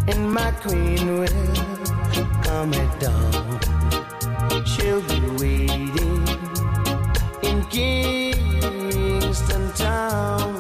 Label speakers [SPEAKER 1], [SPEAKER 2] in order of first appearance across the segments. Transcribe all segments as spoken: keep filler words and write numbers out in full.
[SPEAKER 1] and my queen will come at dawn. She'll be waiting in Kingston Town.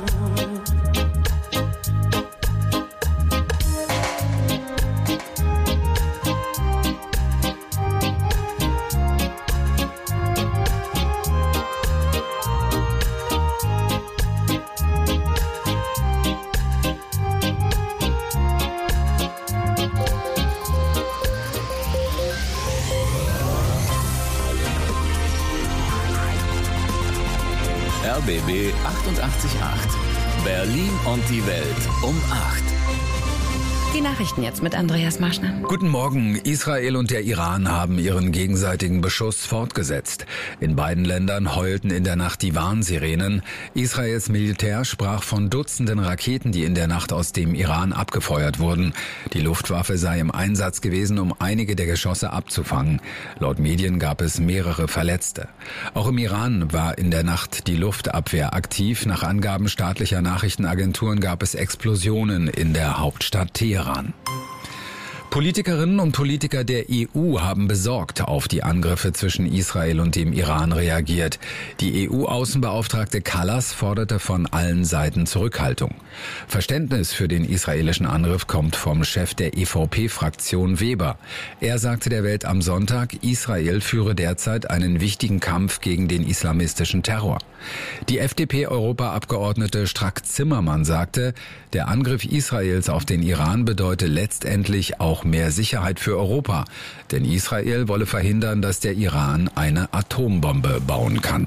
[SPEAKER 2] R B B achtundachtzig Komma acht. Berlin und die Welt um acht.
[SPEAKER 3] Die Nachrichten jetzt mit Andreas Marschner.
[SPEAKER 4] Guten Morgen. Israel und der Iran haben ihren gegenseitigen Beschuss fortgesetzt. In beiden Ländern heulten in der Nacht die Warnsirenen. Israels Militär sprach von Dutzenden Raketen, die in der Nacht aus dem Iran abgefeuert wurden. Die Luftwaffe sei im Einsatz gewesen, um einige der Geschosse abzufangen. Laut Medien gab es mehrere Verletzte. Auch im Iran war in der Nacht die Luftabwehr aktiv. Nach Angaben staatlicher Nachrichtenagenturen gab es Explosionen in der Hauptstadt Teheran. Politikerinnen und Politiker der E U haben besorgt auf die Angriffe zwischen Israel und dem Iran reagiert. Die E U-Außenbeauftragte Kallas forderte von allen Seiten Zurückhaltung. Verständnis für den israelischen Angriff kommt vom Chef der E V P-Fraktion Weber. Er sagte der Welt am Sonntag, Israel führe derzeit einen wichtigen Kampf gegen den islamistischen Terror. Die F D P-Europaabgeordnete Strack-Zimmermann sagte, der Angriff Israels auf den Iran bedeute letztendlich auch mehr Sicherheit für Europa, denn Israel wolle verhindern, dass der Iran eine Atombombe bauen kann.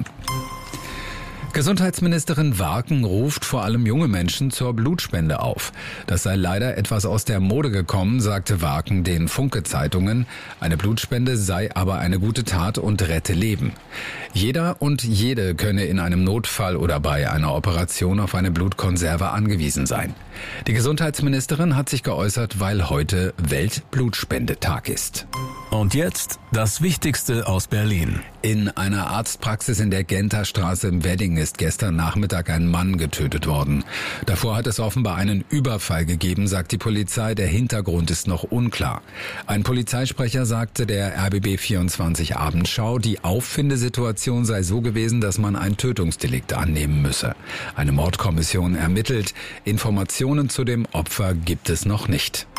[SPEAKER 4] Gesundheitsministerin Warken ruft vor allem junge Menschen zur Blutspende auf. Das sei leider etwas aus der Mode gekommen, sagte Warken den Funke-Zeitungen. Eine Blutspende sei aber eine gute Tat und rette Leben. Jeder und jede könne in einem Notfall oder bei einer Operation auf eine Blutkonserve angewiesen sein. Die Gesundheitsministerin hat sich geäußert, weil heute Weltblutspendetag ist.
[SPEAKER 2] Und jetzt das Wichtigste aus Berlin.
[SPEAKER 4] In einer Arztpraxis in der Genter Straße im Wedding ist gestern Nachmittag ein Mann getötet worden. Davor hat es offenbar einen Überfall gegeben, sagt die Polizei. Der Hintergrund ist noch unklar. Ein Polizeisprecher sagte der R B B vierundzwanzig Abendschau, die Auffindesituation sei so gewesen, dass man ein Tötungsdelikt annehmen müsse. Eine Mordkommission ermittelt. Informationen zu dem Opfer gibt es noch nicht.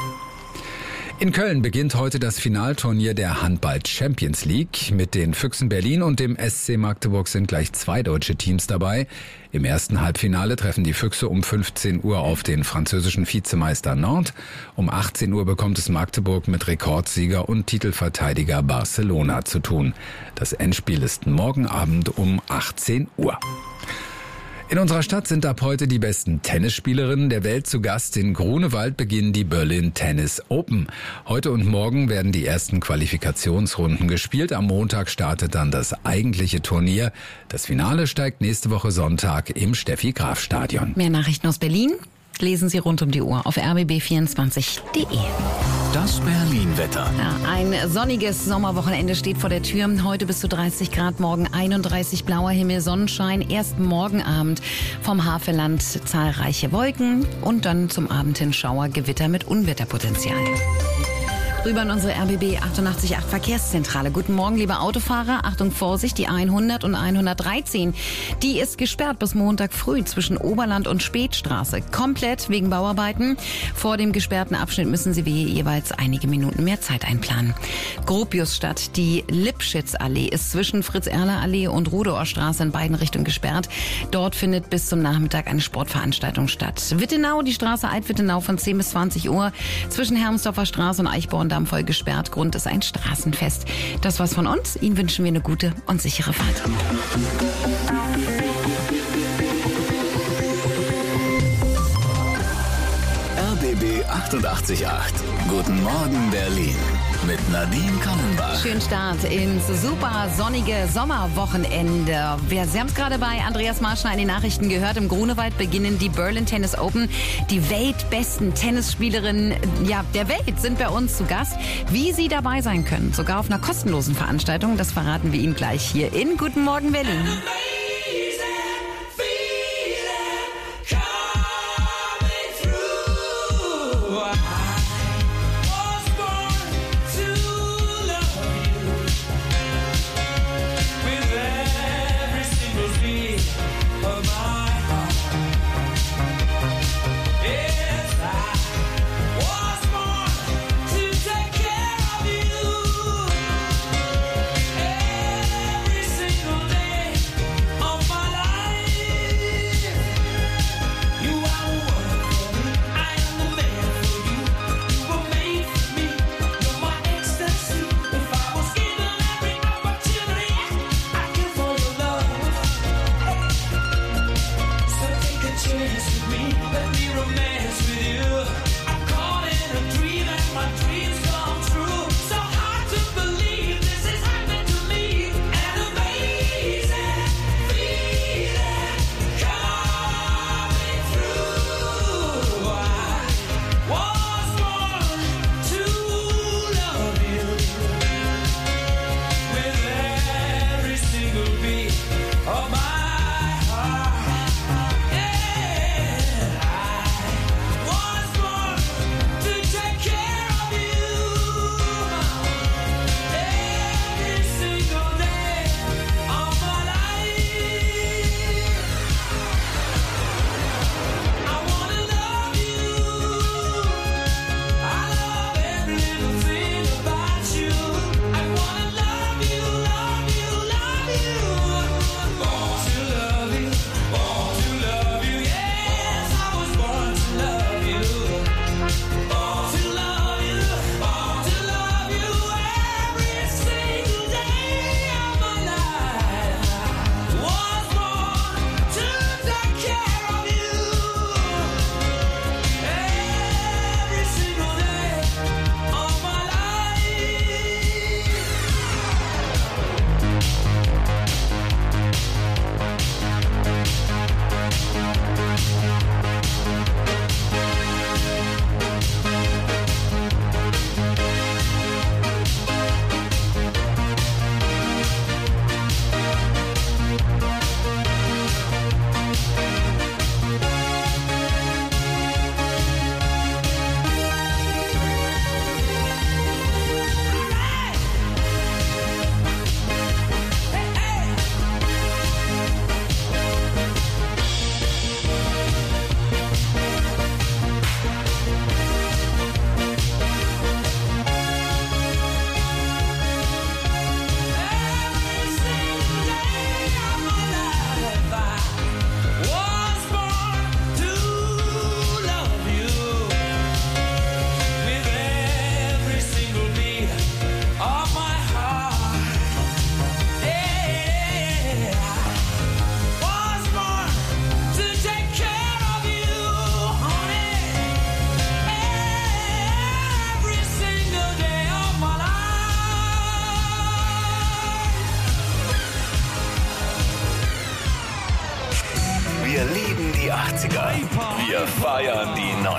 [SPEAKER 4] In Köln beginnt heute das Finalturnier der Handball-Champions League. Mit den Füchsen Berlin und dem S C Magdeburg sind gleich zwei deutsche Teams dabei. Im ersten Halbfinale treffen die Füchse um fünfzehn Uhr auf den französischen Vizemeister Nantes. Um achtzehn Uhr bekommt es Magdeburg mit Rekordsieger und Titelverteidiger Barcelona zu tun. Das Endspiel ist morgen Abend um achtzehn Uhr. In unserer Stadt sind ab heute die besten Tennisspielerinnen der Welt zu Gast. In Grunewald beginnen die Berlin Tennis Open. Heute und morgen werden die ersten Qualifikationsrunden gespielt. Am Montag startet dann das eigentliche Turnier. Das Finale steigt nächste Woche Sonntag im Steffi-Graf-Stadion.
[SPEAKER 3] Mehr Nachrichten aus Berlin lesen Sie rund um die Uhr auf r b b vierundzwanzig punkt de.
[SPEAKER 2] Das Berlin-Wetter.
[SPEAKER 3] Ja, ein sonniges Sommerwochenende steht vor der Tür. Heute bis zu dreißig Grad, morgen einunddreißig, blauer Himmel, Sonnenschein. Erst morgen Abend vom Havelland zahlreiche Wolken und dann zum Abend hin Schauer, Gewitter mit Unwetterpotenzial. Rüber in unsere R B B achtundachtzig Komma acht Verkehrszentrale. Guten Morgen, liebe Autofahrer. Achtung, Vorsicht, die hundert und hundertdreizehn. Die ist gesperrt bis Montag früh zwischen Oberland und Spätstraße. Komplett wegen Bauarbeiten. Vor dem gesperrten Abschnitt müssen Sie wie jeweils einige Minuten mehr Zeit einplanen. Gropiusstadt, die Lipschitzallee ist zwischen Fritz-Erler-Allee und Rudeohrstraße in beiden Richtungen gesperrt. Dort findet bis zum Nachmittag eine Sportveranstaltung statt. Wittenau, die Straße Alt-Wittenau von zehn bis zwanzig Uhr zwischen Hermsdorfer Straße und Eichborn voll gesperrt. Grund ist ein Straßenfest. Das war's von uns. Ihnen wünschen wir eine gute und sichere Fahrt.
[SPEAKER 2] R B B achtundachtzig Komma acht. Guten Morgen Berlin. Mit Nadine Kallenbach.
[SPEAKER 3] Schönen Start ins super sonnige Sommerwochenende. Wir, Sie haben es gerade bei Andreas Marschner in den Nachrichten gehört. Im Grunewald beginnen die Berlin Tennis Open. Die weltbesten Tennisspielerinnen ja, der Welt sind bei uns zu Gast. Wie Sie dabei sein können, sogar auf einer kostenlosen Veranstaltung, das verraten wir Ihnen gleich hier in Guten Morgen Berlin.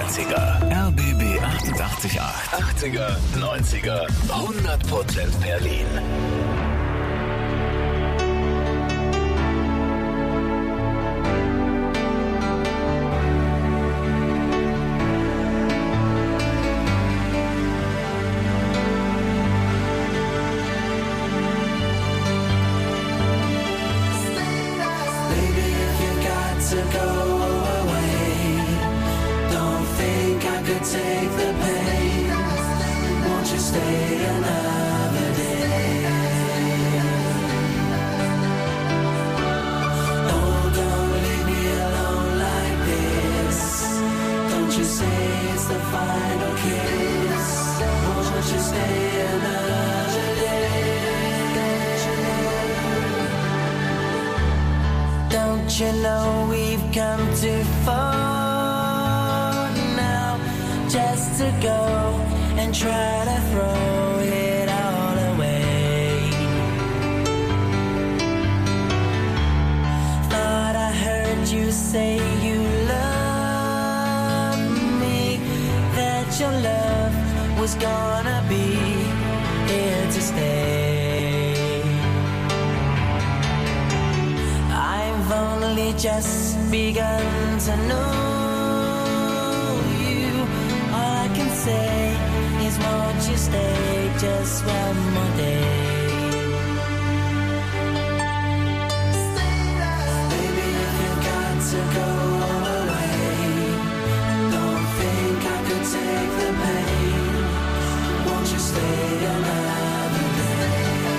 [SPEAKER 2] neunziger. R B B achtundachtzig Komma acht. achtziger, neunziger, hundert Prozent Berlin.
[SPEAKER 1] You know we've come too far now just to go and try to throw it all away. Thought I heard you say you love me, that your love was gonna be here to stay. Only just begun to know you. All I can say is won't you stay just one more day. Baby, if you've got to go away, don't think I could take the pain. Won't you stay another day?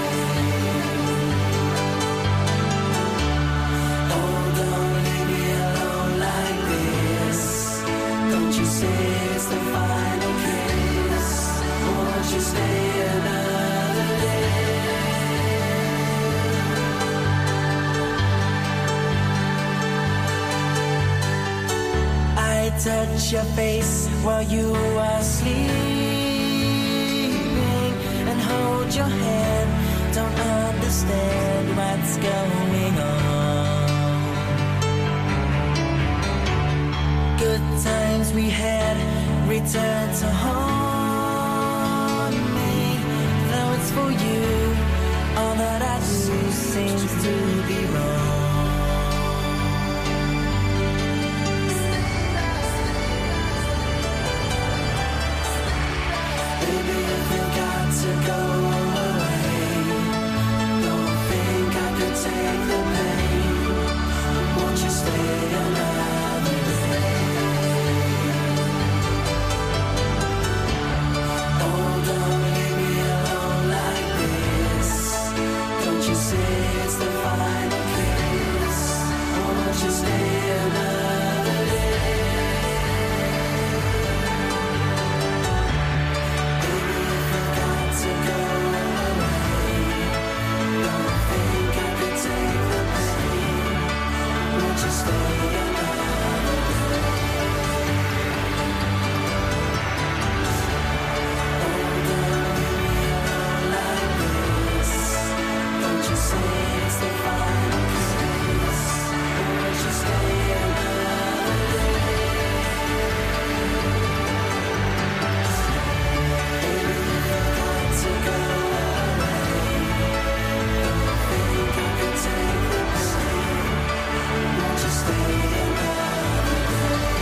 [SPEAKER 1] It's the final kiss. Won't you stay another day? I touch your face while you are sleeping and hold your hand. Don't understand what's going on. Good times we had return to haunt me. Though it's for you, all that I do seems to be wrong. Baby, if you've got to go away, don't think I could take the pain. Won't you stay another day? It's the final kiss. Won't you stay another day? Baby, if you've got to go away, don't think I could take the pain. Won't you stay another day? Oh, don't leave me alone like this. Don't you say it's the final kiss? Won't you stay another day? Baby, you've got to go away. Don't think I could take the pain. Won't you stay another day?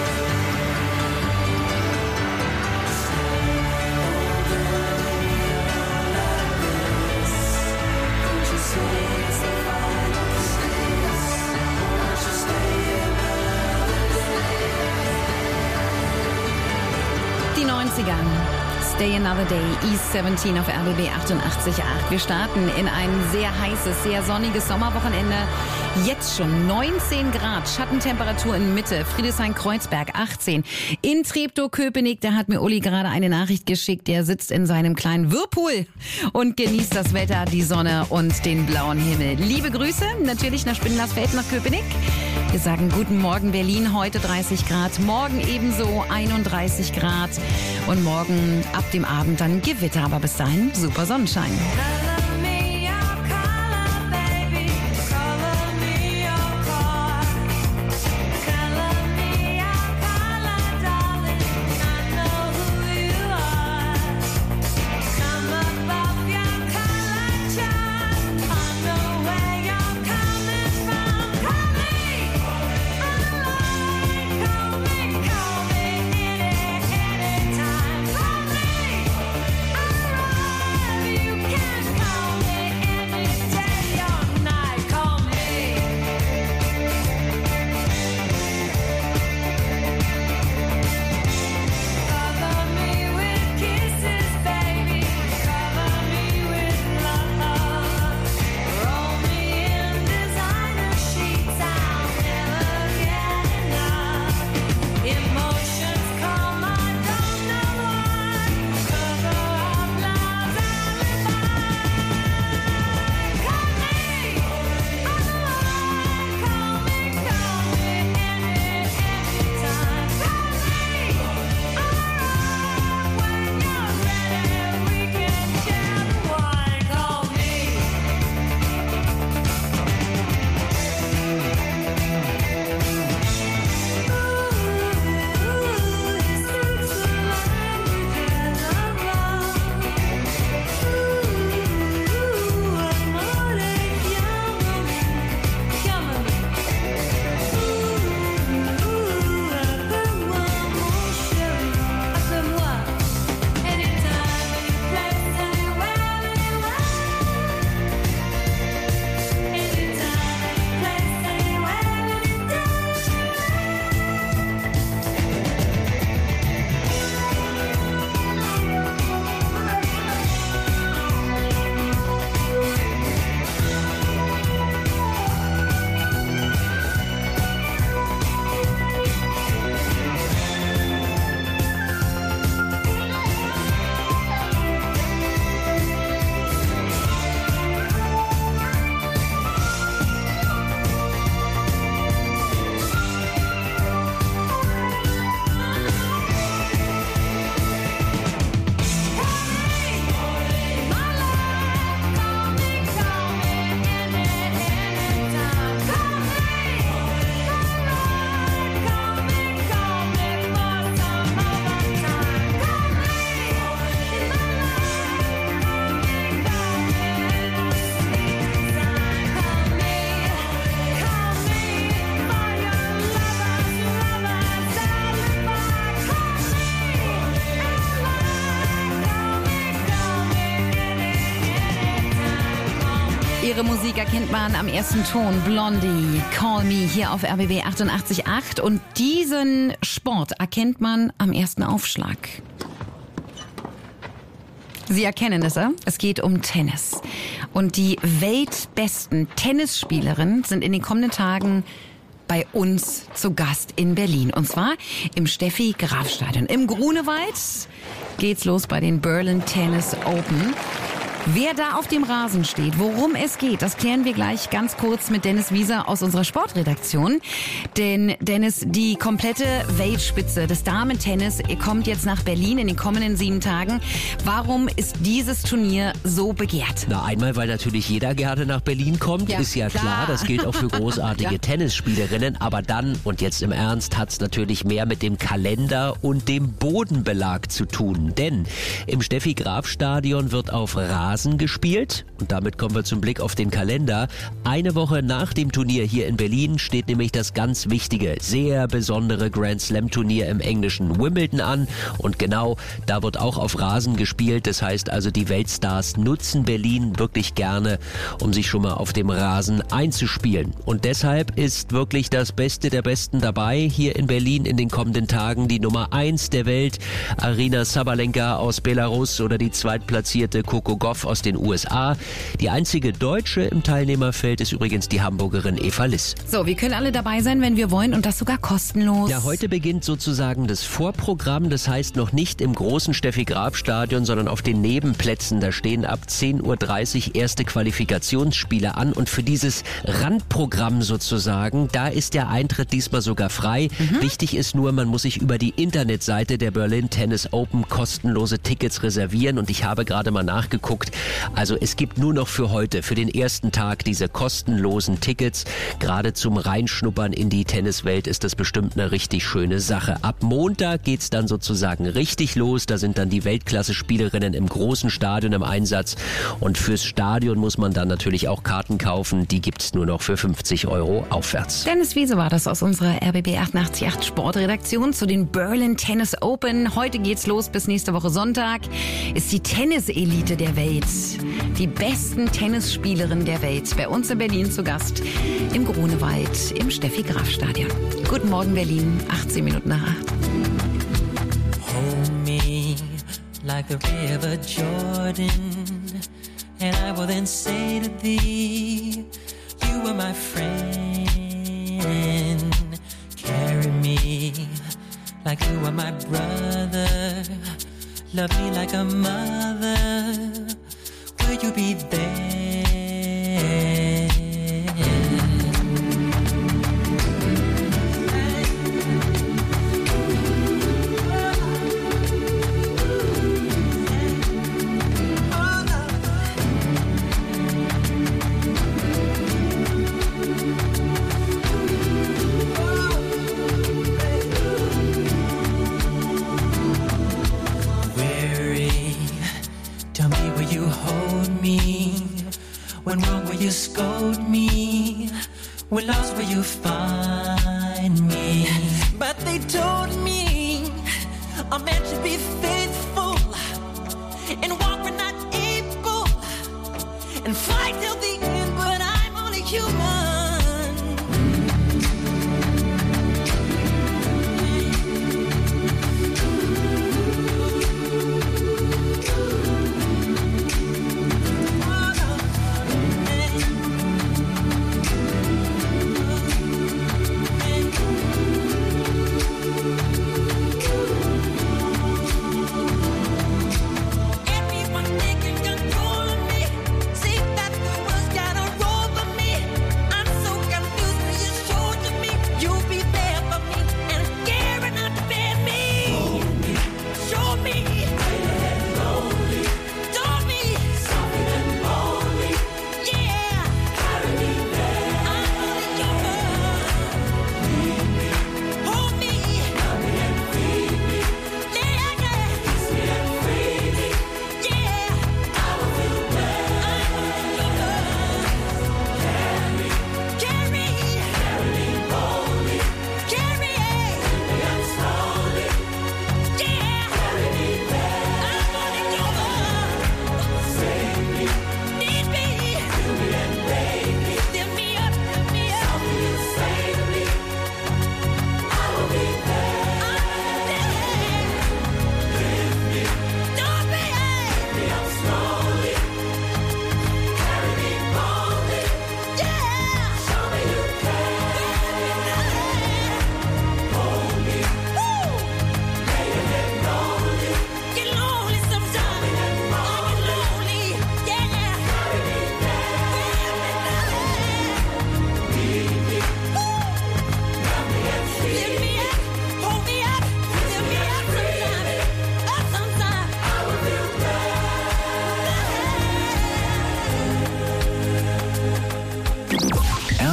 [SPEAKER 1] Oh, don't leave me alone like this. Don't you say it's the final kiss? Won't you stay another day?
[SPEAKER 3] Die neunziger. Stay Another Day, East siebzehn auf R B B achtundachtzig Komma acht. Wir starten in ein sehr heißes, sehr sonniges Sommerwochenende. Jetzt schon neunzehn Grad, Schattentemperatur in Mitte, Friedrichshain-Kreuzberg achtzehn. In Treptow-Köpenick, da hat mir Uli gerade eine Nachricht geschickt, der sitzt in seinem kleinen Whirlpool und genießt das Wetter, die Sonne und den blauen Himmel. Liebe Grüße, natürlich nach Spindlersfeld, nach Köpenick. Wir sagen guten Morgen Berlin, heute dreißig Grad, morgen ebenso einunddreißig Grad und morgen ab dem Abend dann Gewitter, aber bis dahin super Sonnenschein. Ihre Musik erkennt man am ersten Ton. Blondie, Call Me, hier auf R B B achtundachtzig Komma acht. Und diesen Sport erkennt man am ersten Aufschlag. Sie erkennen es, es geht um Tennis. Und die weltbesten Tennisspielerinnen sind in den kommenden Tagen bei uns zu Gast in Berlin. Und zwar im Steffi-Graf-Stadion. Im Grunewald geht's los bei den Berlin Tennis Open. Wer da auf dem Rasen steht, worum es geht, das klären wir gleich ganz kurz mit Dennis Wieser aus unserer Sportredaktion. Denn Dennis, die komplette Weltspitze des Damen-Tennis kommt jetzt nach Berlin in den kommenden sieben Tagen. Warum ist dieses Turnier so begehrt?
[SPEAKER 5] Na, einmal, weil natürlich jeder gerne nach Berlin kommt,
[SPEAKER 3] Ja,
[SPEAKER 5] ist ja klar.
[SPEAKER 3] klar.
[SPEAKER 5] Das gilt auch für großartige
[SPEAKER 3] Ja.
[SPEAKER 5] Tennisspielerinnen. Aber dann, und jetzt im Ernst, hat's natürlich mehr mit dem Kalender und dem Bodenbelag zu tun. Denn im Steffi-Graf-Stadion wird auf Rasen gespielt. Und damit kommen wir zum Blick auf den Kalender. Eine Woche nach dem Turnier hier in Berlin steht nämlich das ganz wichtige, sehr besondere Grand Slam Turnier im englischen Wimbledon an. Und genau, da wird auch auf Rasen gespielt. Das heißt also, die Weltstars nutzen Berlin wirklich gerne, um sich schon mal auf dem Rasen einzuspielen. Und deshalb ist wirklich das Beste der Besten dabei. Hier in Berlin in den kommenden Tagen die Nummer eins der Welt, Aryna Sabalenka aus Belarus, oder die zweitplatzierte Coco Gauff aus den U S A. Die einzige Deutsche im Teilnehmerfeld ist übrigens die Hamburgerin Eva Liss.
[SPEAKER 3] So, wir können alle dabei sein, wenn wir wollen, und das sogar kostenlos.
[SPEAKER 5] Ja, heute beginnt sozusagen das Vorprogramm. Das heißt noch nicht im großen Steffi-Graf-Stadion, sondern auf den Nebenplätzen. Da stehen ab zehn Uhr dreißig erste Qualifikationsspiele an. Und für dieses Randprogramm sozusagen, da ist der Eintritt diesmal sogar frei. Mhm. Wichtig ist nur, man muss sich über die Internetseite der Berlin Tennis Open kostenlose Tickets reservieren. Und ich habe gerade mal nachgeguckt. Also es gibt nur noch für heute, für den ersten Tag, diese kostenlosen Tickets. Gerade zum Reinschnuppern in die Tenniswelt ist das bestimmt eine richtig schöne Sache. Ab Montag geht's dann sozusagen richtig los. Da sind dann die Weltklasse-Spielerinnen im großen Stadion im Einsatz. Und fürs Stadion muss man dann natürlich auch Karten kaufen. Die gibt's nur noch für fünfzig Euro aufwärts.
[SPEAKER 3] Dennis Wiese war das aus unserer R B B achtundachtzig Komma acht Sportredaktion zu den Berlin Tennis Open. Heute geht's los bis nächste Woche Sonntag. Ist die Tenniselite der Welt, die besten Tennisspielerinnen der Welt, bei uns in Berlin zu Gast im Grunewald im Steffi-Graf-Stadion. Guten Morgen Berlin, achtzehn Minuten nach acht.
[SPEAKER 1] Hold me like the river Jordan, and I will then say to thee, you are my friend. Carry me like you are my brother. Love me like a mother. Will you be there? When wrong, will you scold me? When lost, will you find me? But they told me a man should be faithful and walk when not able and fight till the end, but I'm only human.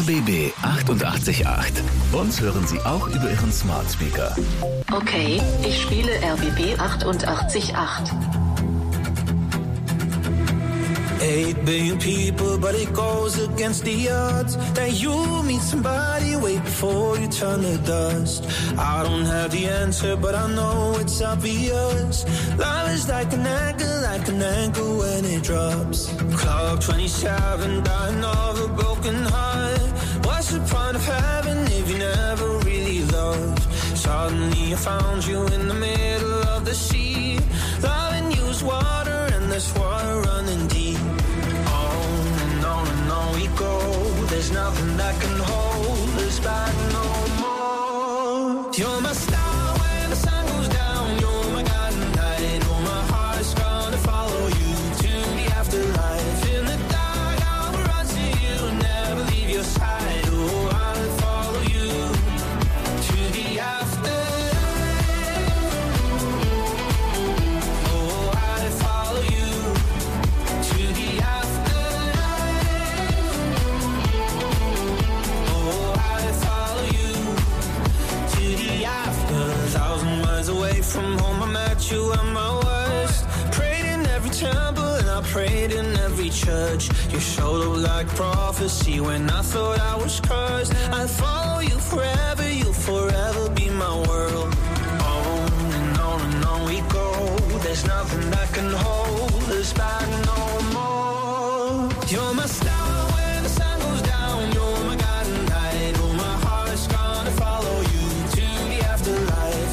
[SPEAKER 2] B B achtundachtzig Komma acht. Uns hören Sie auch über Ihren Smart Speaker.
[SPEAKER 6] Okay, ich spiele R B B achtundachtzig Komma acht.
[SPEAKER 7] Eight billion people, but it goes against the odds that you meet somebody way before you turn to dust. I don't have the answer, but I know it's obvious. Love is like an anchor, like an anchor when it drops. Clock twenty-seven, dying of a broken heart. What's the point of having if you never really loved? Suddenly I found you in the middle of the sea. Loving you is water, and there's water running deep. There's nothing that can hold us back no more. You're my star when the sun goes down. You're my guiding light. Oh, my heart's gonna follow you to the afterlife. In the dark, I'll run to you, never leave your side. Oh, I'll follow you to the afterlife. Oh, I'll follow you to the afterlife. Away from home, I met you at my worst. Prayed in every temple and I prayed in every church. You showed up like prophecy when I thought I was cursed. I'll follow you forever, you'll forever be my world. On and on and on we go. There's nothing that can hold us back no more. You're my star when the sun goes down. You're my guiding light. Oh, my heart's gonna follow you to the afterlife.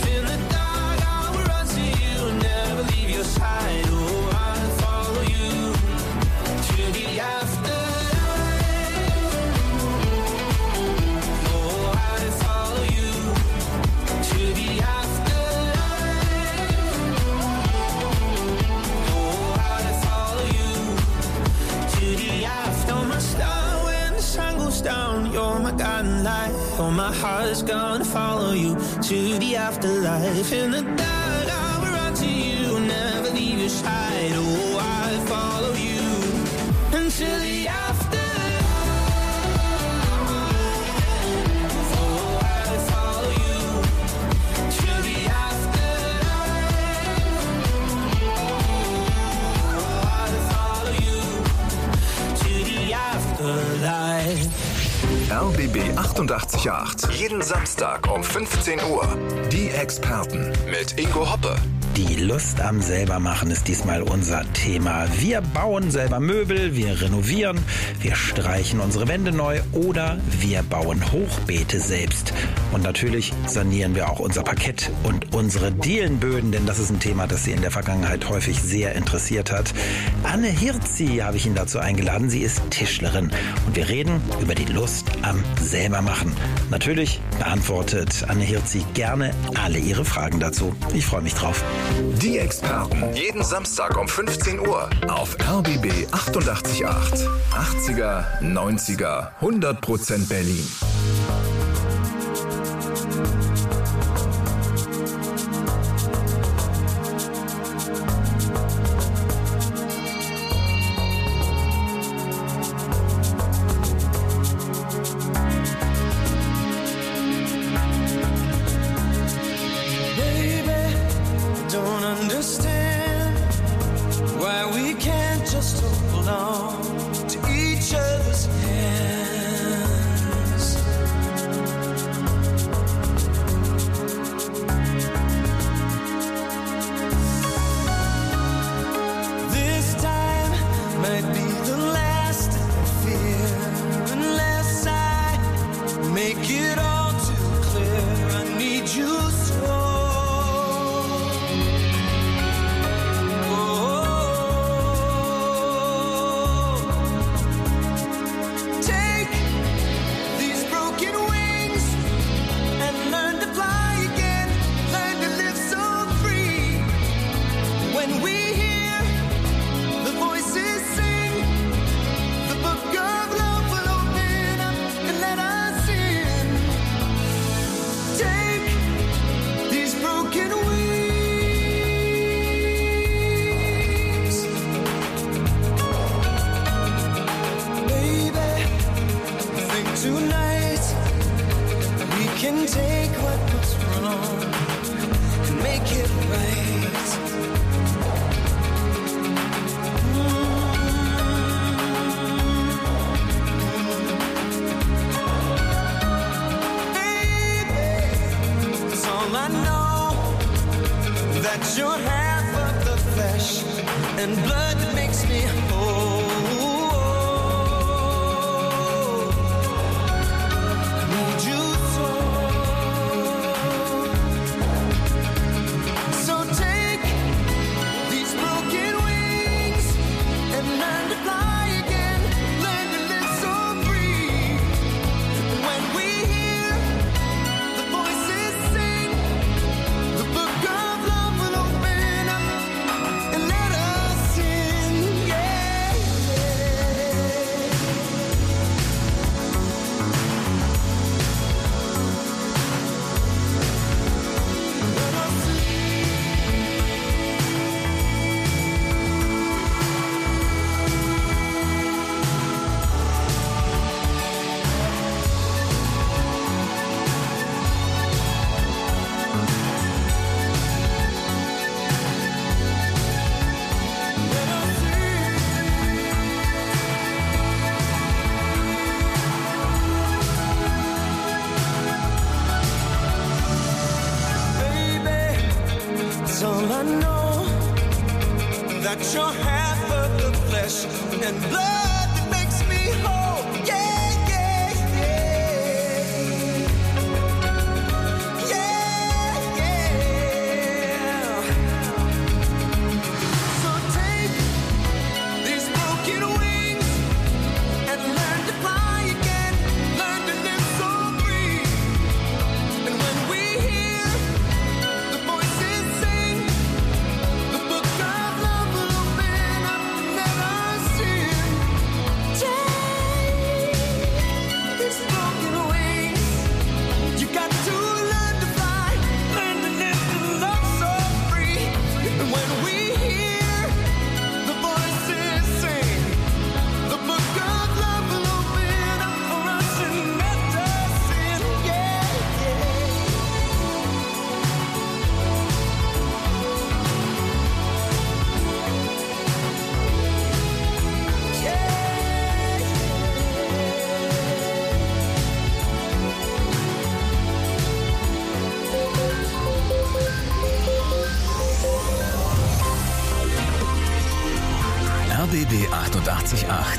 [SPEAKER 7] Oh, my heart's gonna follow you to the afterlife. In the dark, I will run to you, never leave your side. Oh, I'll follow you until the afterlife. Oh, I'll follow you to the afterlife. Oh, I'll follow you to the afterlife.
[SPEAKER 8] R B B achtundachtzig Komma acht. Jeden Samstag um fünfzehn Uhr. Die Experten mit Ingo Hoppe.
[SPEAKER 9] Die Lust am Selbermachen ist diesmal unser Thema. Wir bauen selber Möbel, wir renovieren, wir streichen unsere Wände neu oder wir bauen Hochbeete selbst. Und natürlich sanieren wir auch unser Parkett und unsere Dielenböden, denn das ist ein Thema, das Sie in der Vergangenheit häufig sehr interessiert hat. Anne Hirzi habe ich Ihnen dazu eingeladen. Sie ist Tischlerin und wir reden über die Lust am Selbermachen. Natürlich beantwortet Anne Hirzi gerne alle Ihre Fragen dazu. Ich freue mich drauf.
[SPEAKER 8] Die Experten. Jeden Samstag um fünfzehn Uhr auf R B B achtundachtzig Komma acht. achtziger, neunziger, hundert Prozent Berlin.
[SPEAKER 7] To each other's hands. and blood that makes me whole. I need you so. So take these broken wings and learn to fly again. Learn to live so free. When we hear the voices sing, the book of love will open up and let us in. Yeah, that's all I know, that you're half of the flesh and blood that makes me whole. Yeah, yeah, yeah. Yeah, yeah. So take these broken wings and learn to fly again. Learn to live so free. And when we hear the voices sing, the book of love will open up and let us in. Take these broken wings. You got to learn to fly, learn to live and love so free. And when we hear the voices sing, the book of love will open up for us and let us in. Yeah,
[SPEAKER 2] R B B achtundachtzig Komma acht.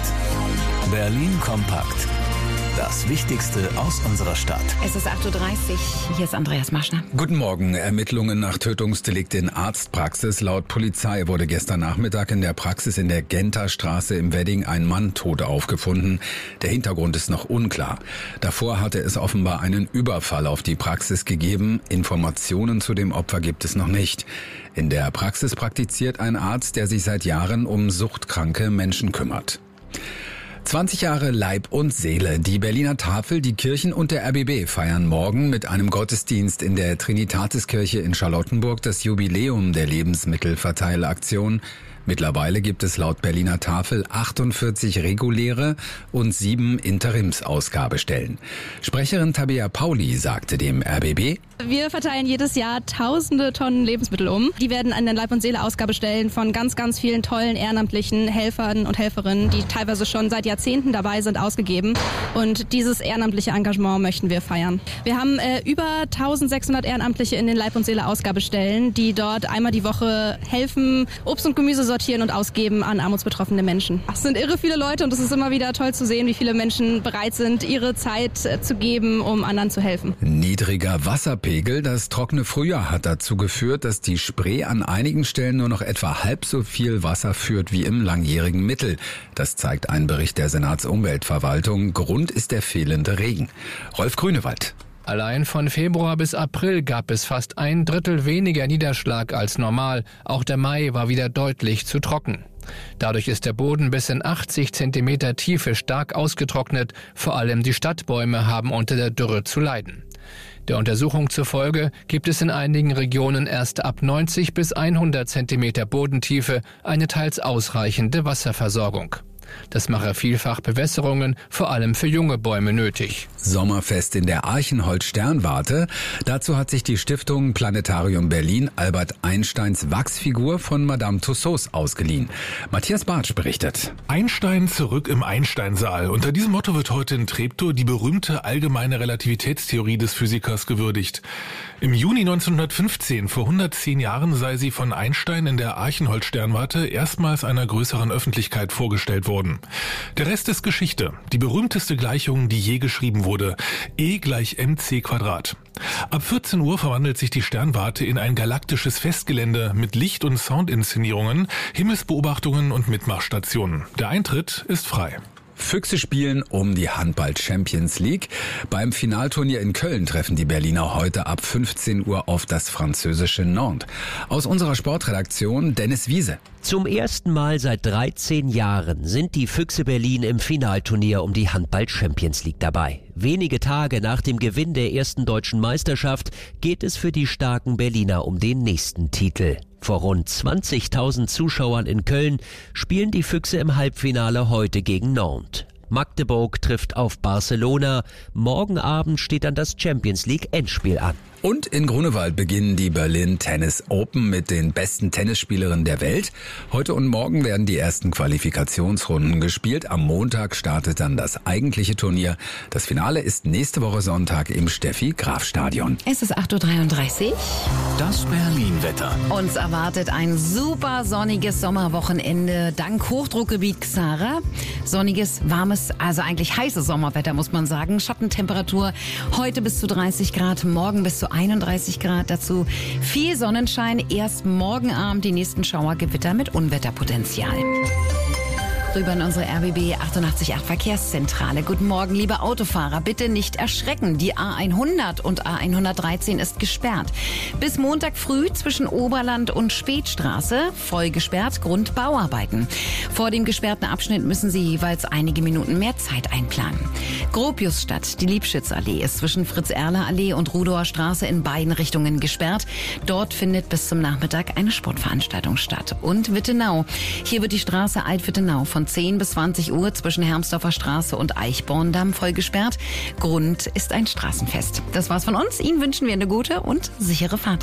[SPEAKER 2] Berlin kompakt. Das Wichtigste aus unserer Stadt.
[SPEAKER 3] Es ist acht Uhr dreißig. Hier ist Andreas Maschner.
[SPEAKER 4] Guten Morgen. Ermittlungen nach Tötungsdelikt in Arztpraxis. Laut Polizei wurde gestern Nachmittag in der Praxis in der Genter Straße im Wedding ein Mann tot aufgefunden. Der Hintergrund ist noch unklar. Davor hatte es offenbar einen Überfall auf die Praxis gegeben. Informationen zu dem Opfer gibt es noch nicht. In der Praxis praktiziert ein Arzt, der sich seit Jahren um suchtkranke Menschen kümmert. zwanzig Jahre Leib und Seele. Die Berliner Tafel, die Kirchen und der R B B feiern morgen mit einem Gottesdienst in der Trinitatiskirche in Charlottenburg das Jubiläum der Lebensmittelverteilaktion. Mittlerweile gibt es laut Berliner Tafel achtundvierzig reguläre und sieben Interimsausgabestellen. Sprecherin Tabea Pauli sagte dem R B B:
[SPEAKER 10] Wir verteilen jedes Jahr tausende Tonnen Lebensmittel um. Die werden an den Leib- und Seele-Ausgabestellen von ganz, ganz vielen tollen ehrenamtlichen Helfern und Helferinnen, die teilweise schon seit Jahrzehnten dabei sind, ausgegeben. Und dieses ehrenamtliche Engagement möchten wir feiern. Wir haben äh, über eintausendsechshundert Ehrenamtliche in den Leib- und Seele-Ausgabestellen, die dort einmal die Woche helfen, Obst und Gemüse sortieren und ausgeben an armutsbetroffene Menschen. Es sind irre viele Leute und es ist immer wieder toll zu sehen, wie viele Menschen bereit sind, ihre Zeit äh, zu geben, um anderen zu helfen.
[SPEAKER 4] Niedriger Wasserpegel, das trockene Frühjahr hat dazu geführt, dass die Spree an einigen Stellen nur noch etwa halb so viel Wasser führt wie im langjährigen Mittel. Das zeigt ein Bericht der Senatsumweltverwaltung. Grund ist der fehlende Regen. Rolf Grünewald.
[SPEAKER 11] Allein von Februar bis April gab es fast ein Drittel weniger Niederschlag als normal. Auch der Mai war wieder deutlich zu trocken. Dadurch ist der Boden bis in achtzig Zentimeter Tiefe stark ausgetrocknet. Vor allem die Stadtbäume haben unter der Dürre zu leiden. Der Untersuchung zufolge gibt es in einigen Regionen erst ab neunzig bis hundert Zentimeter Bodentiefe eine teils ausreichende Wasserversorgung. Das mache vielfach Bewässerungen, vor allem für junge Bäume, nötig.
[SPEAKER 4] Sommerfest in der Archenholz-Sternwarte. Dazu hat sich die Stiftung Planetarium Berlin Albert Einsteins Wachsfigur von Madame Tussauds ausgeliehen. Matthias Bartsch berichtet.
[SPEAKER 12] Einstein zurück im Einsteinsaal. Unter diesem Motto wird heute in Treptow die berühmte allgemeine Relativitätstheorie des Physikers gewürdigt. Im Juni neunzehnhundertfünfzehn, vor hundertzehn Jahren, sei sie von Einstein in der Archenholz-Sternwarte erstmals einer größeren Öffentlichkeit vorgestellt worden. Der Rest ist Geschichte. Die berühmteste Gleichung, die je geschrieben wurde. E gleich mc Quadrat. Ab vierzehn Uhr verwandelt sich die Sternwarte in ein galaktisches Festgelände mit Licht- und Soundinszenierungen, Himmelsbeobachtungen und Mitmachstationen. Der Eintritt ist frei.
[SPEAKER 4] Füchse spielen um die Handball-Champions League. Beim Finalturnier in Köln treffen die Berliner heute ab fünfzehn Uhr auf das französische Nantes. Aus unserer Sportredaktion Dennis Wiese.
[SPEAKER 5] Zum ersten Mal seit dreizehn Jahren sind die Füchse Berlin im Finalturnier um die Handball-Champions League dabei. Wenige Tage nach dem Gewinn der ersten deutschen Meisterschaft geht es für die starken Berliner um den nächsten Titel. Vor rund zwanzigtausend Zuschauern in Köln spielen die Füchse im Halbfinale heute gegen Nantes. Magdeburg trifft auf Barcelona. Morgen Abend steht dann das Champions League Endspiel an.
[SPEAKER 4] Und in Grunewald beginnen die Berlin Tennis Open mit den besten Tennisspielerinnen der Welt. Heute und morgen werden die ersten Qualifikationsrunden gespielt. Am Montag startet dann das eigentliche Turnier. Das Finale ist nächste Woche Sonntag im Steffi-Graf-Stadion.
[SPEAKER 3] Es ist acht Uhr dreiunddreißig.
[SPEAKER 2] Das Berlin-Wetter.
[SPEAKER 3] Uns erwartet ein super sonniges Sommerwochenende dank Hochdruckgebiet Xara. Sonniges, warmes, also eigentlich heißes Sommerwetter, muss man sagen. Schattentemperatur heute bis zu dreißig Grad, morgen bis zu einunddreißig Grad. Dazu viel Sonnenschein. Erst morgen Abend die nächsten Schauergewitter mit Unwetterpotenzial. Rüber in unsere R B B achtundachtzig Komma acht Verkehrszentrale. Guten Morgen, liebe Autofahrer. Bitte nicht erschrecken. Die A hundert und A hundertdreizehn ist gesperrt. Bis Montag früh zwischen Oberland und Spätstraße voll gesperrt, Grund Bauarbeiten. Vor dem gesperrten Abschnitt müssen Sie jeweils einige Minuten mehr Zeit einplanen. Gropiusstadt, die Liebschitzallee ist zwischen Fritz-Erler-Allee und Rudower Straße in beiden Richtungen gesperrt. Dort findet bis zum Nachmittag eine Sportveranstaltung statt. Und Wittenau. Hier wird die Straße Alt-Wittenau von zehn bis zwanzig Uhr zwischen Hermsdorfer Straße und Eichborndamm voll gesperrt. Grund ist ein Straßenfest. Das war's von uns. Ihnen wünschen wir eine gute und sichere Fahrt.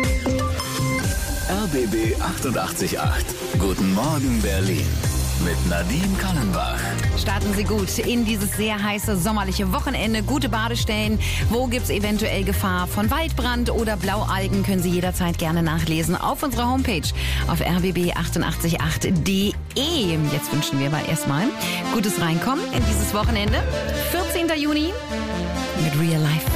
[SPEAKER 2] R B B achtundachtzig Komma acht. Guten Morgen Berlin. Mit Nadine Kallenbach.
[SPEAKER 3] Starten Sie gut in dieses sehr heiße sommerliche Wochenende. Gute Badestellen. Wo gibt's eventuell Gefahr von Waldbrand oder Blaualgen? Können Sie jederzeit gerne nachlesen auf unserer Homepage auf r b b achtundachtzig Komma acht punkt d e. Jetzt wünschen wir aber erstmal gutes Reinkommen in dieses Wochenende. vierzehnten Juni mit Real Life.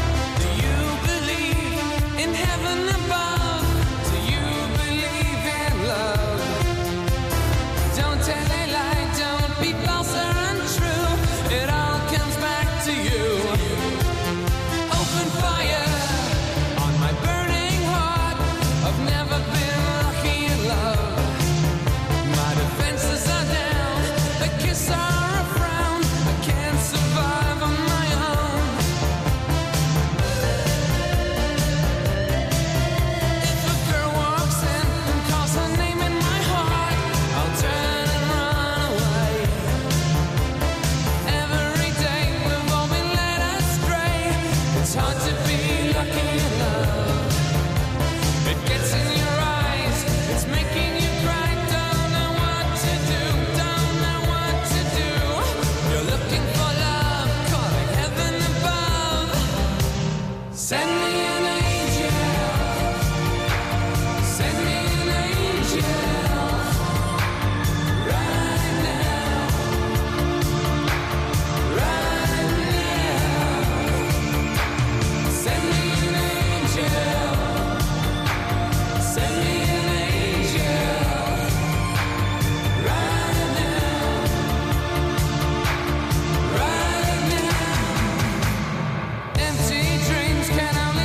[SPEAKER 13] Empty dreams can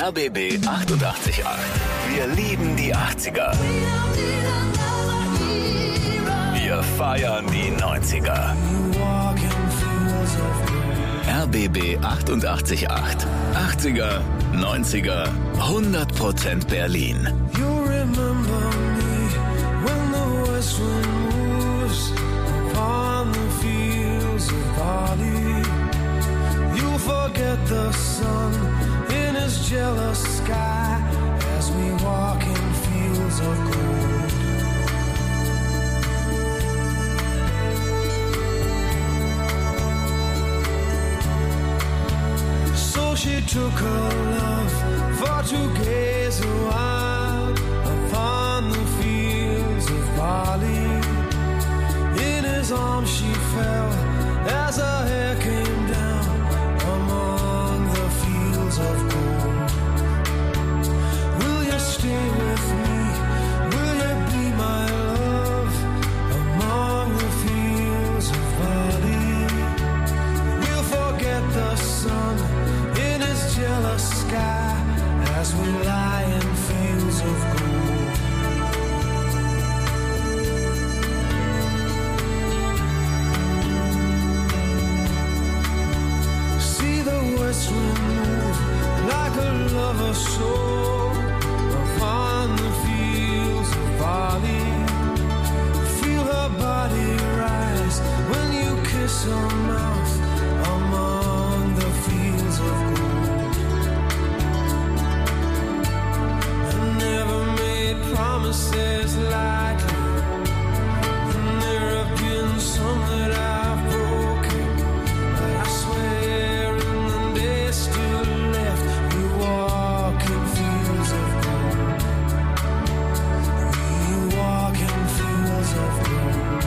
[SPEAKER 2] R B B achtundachtzig Komma acht. Wir lieben die achtziger. Wir feiern die neunziger. R B B achtundachtzig Komma acht. achtziger, neunziger, hundert Prozent Berlin.
[SPEAKER 7] You remember me when the west wind moves upon the fields of barley. You forget the sun in his jealous sky as we walk in fields of gold. So she took her love for to gaze a while upon the fields of barley. In his arms she fell as her hair came down among the fields of gold. Will you stay with me? Will you be my love among the fields of barley? We'll forget the sun in his jealous sky as we lie in fields of gold. See the west wind move like a lover's soul upon the fields of barley. Feel her body rise when you kiss her mouth among the fields of gold. I never made promises lightly, and there have been some that I've broken, but I swear in the days still left, we walk in fields of gold. We walk in fields of gold.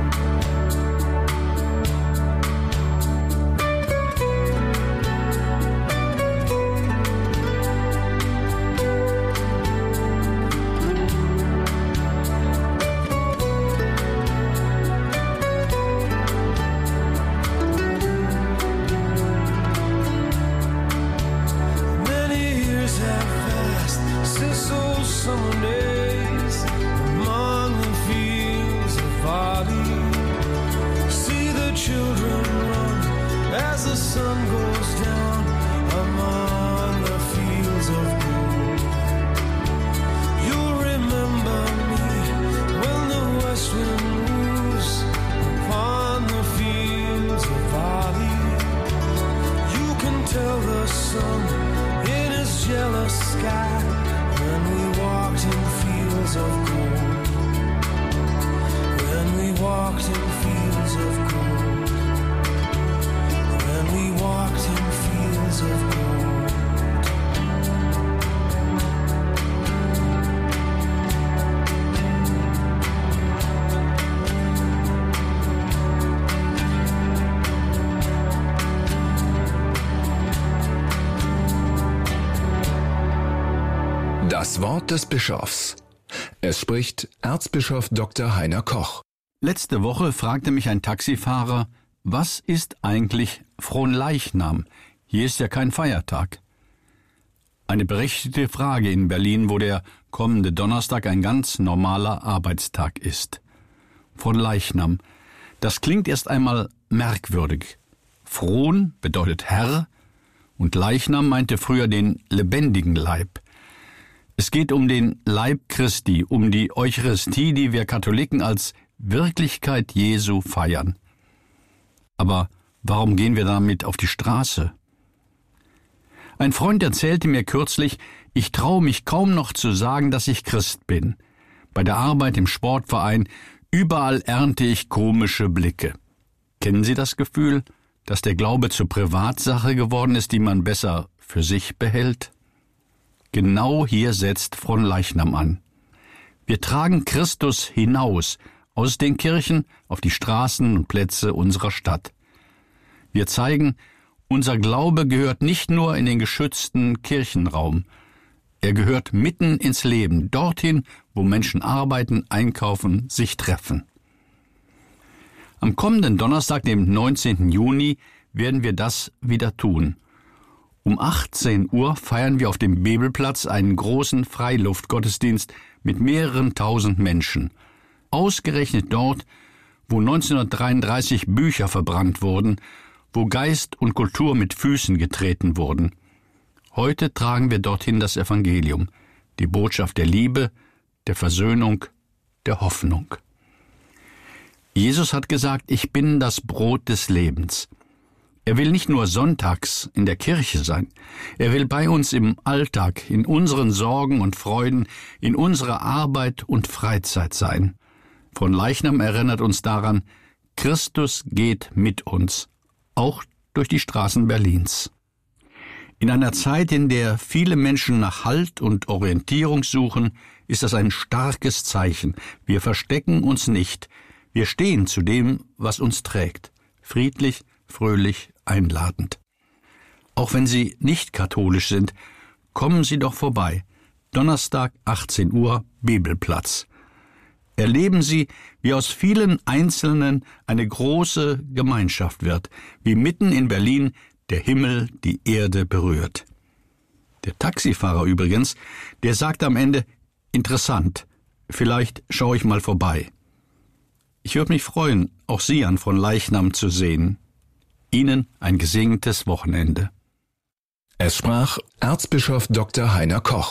[SPEAKER 7] Many years have passed since those summer days among the fields of barley. See the children run as the sun goes down among the fields of gold. You'll remember me when the west wind moves upon the fields of barley. You can tell the sun in his jealous sky when we walked in fields of gold. When we walked in fields of gold. When we walked in fields of gold.
[SPEAKER 8] Das Wort des Bischofs. Es spricht Erzbischof Doktor Heiner Koch.
[SPEAKER 13] Letzte Woche fragte mich ein Taxifahrer, was ist eigentlich Fronleichnam? Hier ist ja kein Feiertag. Eine berechtigte Frage in Berlin, wo der kommende Donnerstag ein ganz normaler Arbeitstag ist. Fronleichnam, das klingt erst einmal merkwürdig. Fron bedeutet Herr und Leichnam meinte früher den lebendigen Leib. Es geht um den Leib Christi, um die Eucharistie, die wir Katholiken als Wirklichkeit Jesu feiern. Aber warum gehen wir damit auf die Straße? Ein Freund erzählte mir kürzlich, ich traue mich kaum noch zu sagen, dass ich Christ bin. Bei der Arbeit im Sportverein, überall ernte ich komische Blicke. Kennen Sie das Gefühl, dass der Glaube zur Privatsache geworden ist, die man besser für sich behält? Genau hier setzt Fronleichnam an. Wir tragen Christus hinaus, aus den Kirchen auf die Straßen und Plätze unserer Stadt. Wir zeigen, unser Glaube gehört nicht nur in den geschützten Kirchenraum. Er gehört mitten ins Leben, dorthin, wo Menschen arbeiten, einkaufen, sich treffen. Am kommenden Donnerstag, dem neunzehnten Juni, werden wir das wieder tun. Um achtzehn Uhr feiern wir auf dem Bebelplatz einen großen Freiluftgottesdienst mit mehreren tausend Menschen. Ausgerechnet dort, wo neunzehnhundertdreiunddreißig Bücher verbrannt wurden, wo Geist und Kultur mit Füßen getreten wurden. Heute tragen wir dorthin das Evangelium, die Botschaft der Liebe, der Versöhnung, der Hoffnung. Jesus hat gesagt, ich bin das Brot des Lebens. Er will nicht nur sonntags in der Kirche sein, er will bei uns im Alltag, in unseren Sorgen und Freuden, in unserer Arbeit und Freizeit sein. Fronleichnam erinnert uns daran, Christus geht mit uns, auch durch die Straßen Berlins. In einer Zeit, in der viele Menschen nach Halt und Orientierung suchen, ist das ein starkes Zeichen. Wir verstecken uns nicht. Wir stehen zu dem, was uns trägt. Friedlich, fröhlich, einladend. Auch wenn Sie nicht katholisch sind, kommen Sie doch vorbei. Donnerstag, achtzehn Uhr, Bebelplatz. Erleben Sie, wie aus vielen Einzelnen eine große Gemeinschaft wird, wie mitten in Berlin der Himmel die Erde berührt. Der Taxifahrer übrigens, der sagt am Ende, interessant, vielleicht schaue ich mal vorbei. Ich würde mich freuen, auch Sie an Fronleichnam zu sehen. Ihnen ein gesegnetes Wochenende.
[SPEAKER 8] Es sprach Erzbischof Doktor Heiner Koch.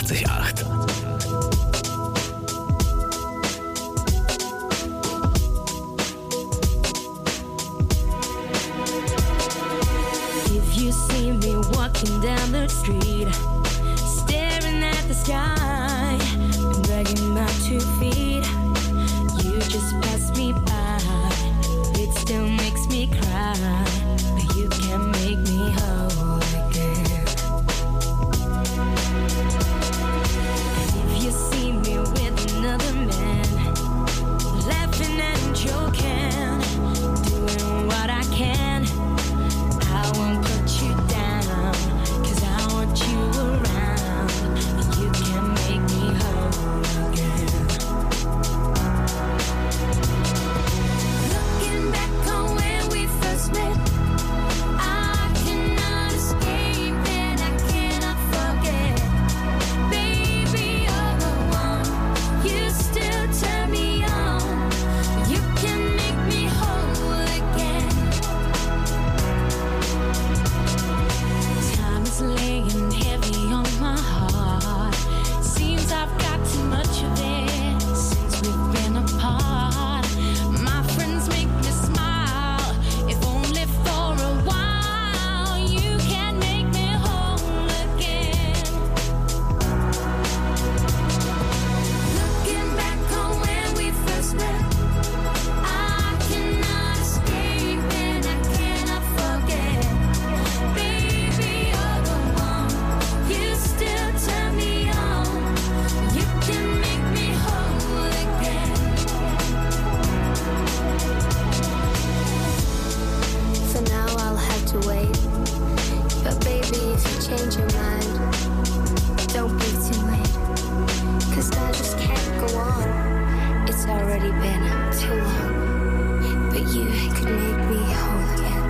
[SPEAKER 2] achtundachtzig Komma acht.
[SPEAKER 14] If you see me walking down the street, staring at the sky, dragging my two feet, you just pass me by. It still makes me cry, but you can make me whole again. If you see me with another man, laughing and joking, doing what I can, I won't put you down, 'cause I want you around, and you can make me whole again. Looking back on when we first met, I cannot escape and I cannot forget. Baby, you're the one, you still turn me on, you can make me whole again. Time is laying heavy on my heart, seems I've got too much of it since we've been apart. My friends make me smile, if only for a while. You can make me whole again. Looking back on when we first met, I cannot escape and I cannot forget. Baby, you're the one, you still turn me on, you can make me whole again. For now I'll have to wait, but baby, if you change your mind, don't be too late, 'cause I just can't go on. It's already been too long, but you could make me whole again.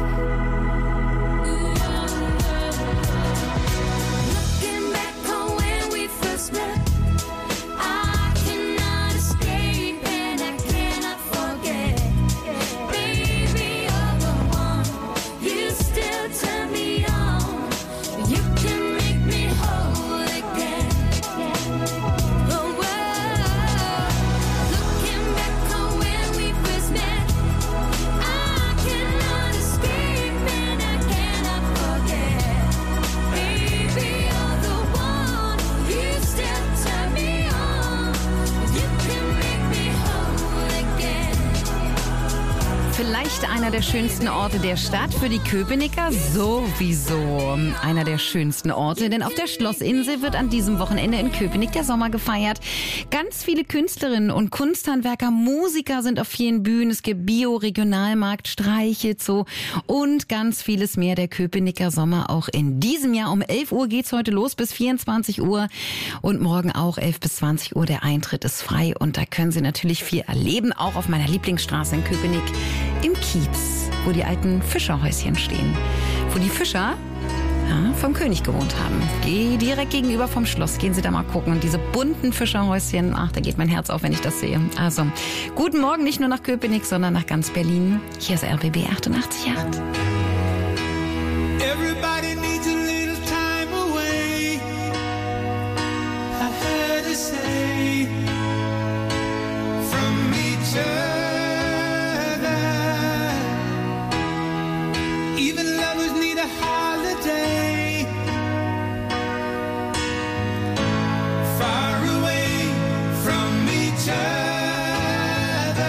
[SPEAKER 14] Looking back on when we first met, I cannot escape and I cannot forget. Baby, you're the one, you still turn me on, you can make me whole again. Oh, whoa. Looking back on when we first met, I cannot escape and I cannot forget. Baby, you're the one, you still turn me on, you can make me whole again.
[SPEAKER 3] Vielleicht einer der schönsten Orte der Stadt, für die Köpenicker sowieso einer der schönsten Orte, denn auf der Schlossinsel wird an diesem Wochenende in Köpenick der Sommer gefeiert. Ganz viele Künstlerinnen und Kunsthandwerker, Musiker sind auf vielen Bühnen, es gibt Bio, Regionalmarkt, Streiche, Zoo und ganz vieles mehr. Der Köpenicker Sommer auch in diesem Jahr. Um elf Uhr geht's heute los bis vierundzwanzig Uhr und morgen auch elf bis zwanzig Uhr. Der Eintritt ist frei und da können Sie natürlich viel erleben, auch auf meiner Lieblingsstraße in Köpenick im Kiez, wo die alten Fischerhäuschen stehen, wo die Fischer ja, vom König gewohnt haben. Geh direkt gegenüber vom Schloss, gehen Sie da mal gucken. Und diese bunten Fischerhäuschen, ach, da geht mein Herz auf, wenn ich das sehe. Also, guten Morgen nicht nur nach Köpenick, sondern nach ganz Berlin. Hier ist R B B achtundachtzig Komma acht.
[SPEAKER 7] Everybody needs a little time away, I heard her say, from each other. Even lovers need a holiday, far away from each other.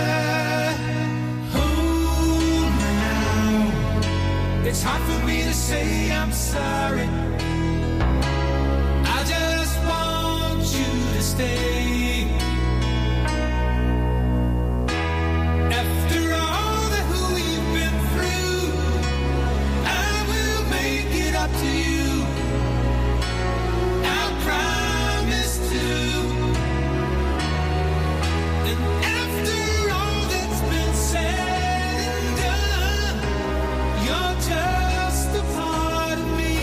[SPEAKER 7] Hold me now, it's hard for me to say I'm sorry, I just want you to stay. After all that we've been through, I will make it up to you, I promise to. And after all that's been said and done, you're just a part of me.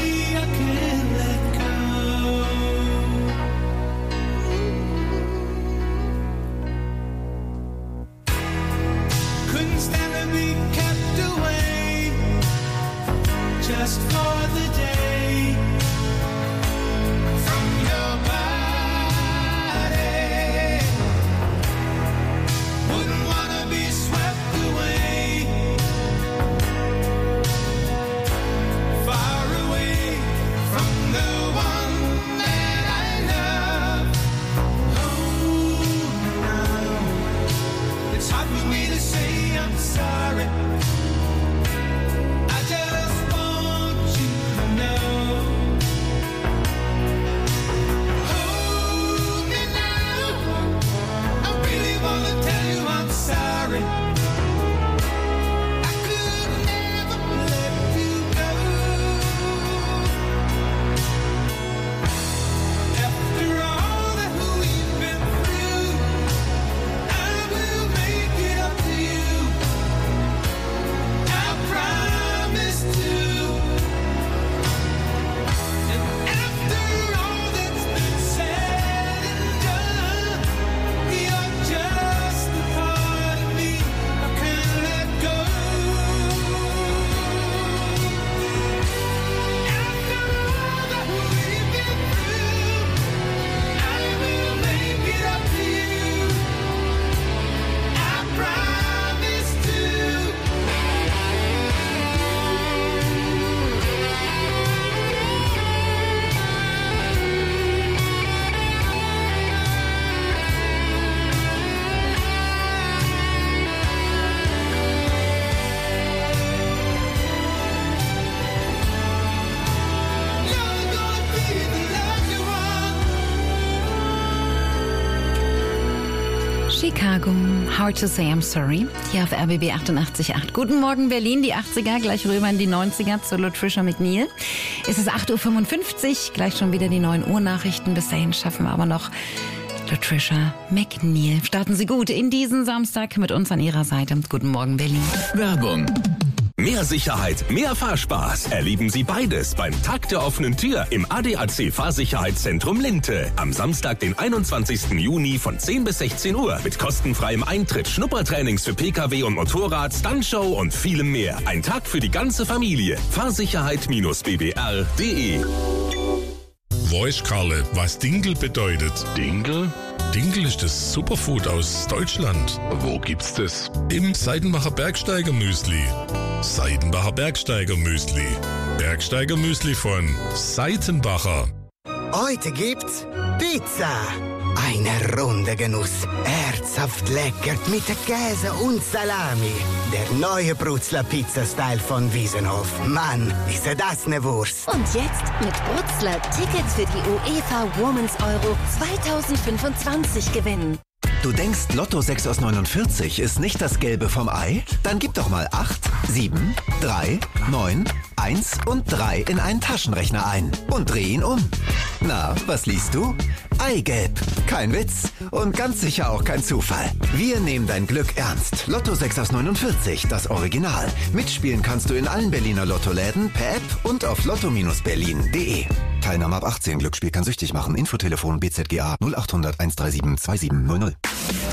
[SPEAKER 3] Chicago, Hard to Say I'm Sorry, hier auf R B B achtundachtzig Komma acht. Guten Morgen Berlin, die achtziger, gleich rüber in die neunziger zu Latricia McNeil. Es ist acht Uhr fünfundfünfzig, gleich schon wieder die neun Uhr Nachrichten. Bis dahin schaffen wir aber noch Latricia McNeil. Starten Sie gut in diesen Samstag mit uns an Ihrer Seite. Guten Morgen Berlin.
[SPEAKER 15] Werbung. Mehr Sicherheit, mehr Fahrspaß. Erleben Sie beides beim Tag der offenen Tür im A D A C Fahrsicherheitszentrum Linte. Am Samstag, den einundzwanzigsten Juni von zehn bis sechzehn Uhr mit kostenfreiem Eintritt, Schnuppertrainings für Pkw und Motorrad, Stuntshow und vielem mehr. Ein Tag für die ganze Familie. Fahrsicherheit B B R punkt de.
[SPEAKER 16] Weiß Karle, was Dinkel bedeutet? Dinkel? Dinkel ist das Superfood aus Deutschland. Wo gibt's das? Im Seidenbacher Bergsteiger Müsli. Seidenbacher Bergsteiger Müsli. Bergsteiger Müsli von Seitenbacher.
[SPEAKER 17] Heute gibt's Pizza. Eine runde Genuss. Herzhaft lecker mit Käse und Salami. Der neue Brutzler Pizza-Style von Wiesenhof. Mann, ist das ne Wurst.
[SPEAKER 18] Und jetzt mit Brutzler Tickets für die UEFA Women's Euro zweitausendfünfundzwanzig gewinnen.
[SPEAKER 19] Du denkst, Lotto sechs aus neunundvierzig ist nicht das Gelbe vom Ei? Dann gib doch mal acht, sieben, drei, neun, eins und drei in einen Taschenrechner ein und dreh ihn um. Na, was liest du? Eigelb. Kein Witz und ganz sicher auch kein Zufall. Wir nehmen dein Glück ernst. Lotto sechs aus neunundvierzig, das Original. Mitspielen kannst du in allen Berliner Lottoläden, per App und auf lotto berlin punkt de. Teilnahme ab achtzehn. Glücksspiel kann süchtig machen. Infotelefon B Z G A null achthundert einhundertsiebenunddreißig siebenundzwanzig null null.